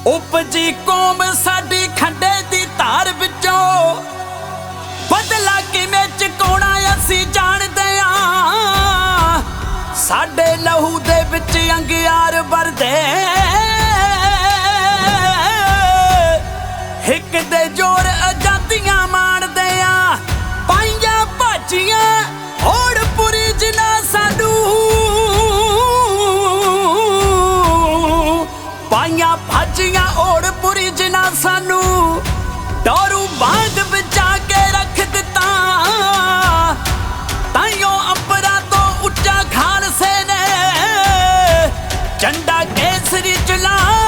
उपजी कौम साडी खंडे दी धार विचों बदला किवें चुकाउणा असीं जाणदे आं। साडे लहू दे विच अंगियार भरदे हिक दे जोर आजादियां माणदे आं। पाइयां भाजियां होड़ पुरी जिन्ना सानू पाइयां भाजियां होड़ पुरी जिन्ना सानू डोरू बांग बचा के रख दिता। ताइयों अंबरां तो उच्चा खालसे ने झंडा केसरी चला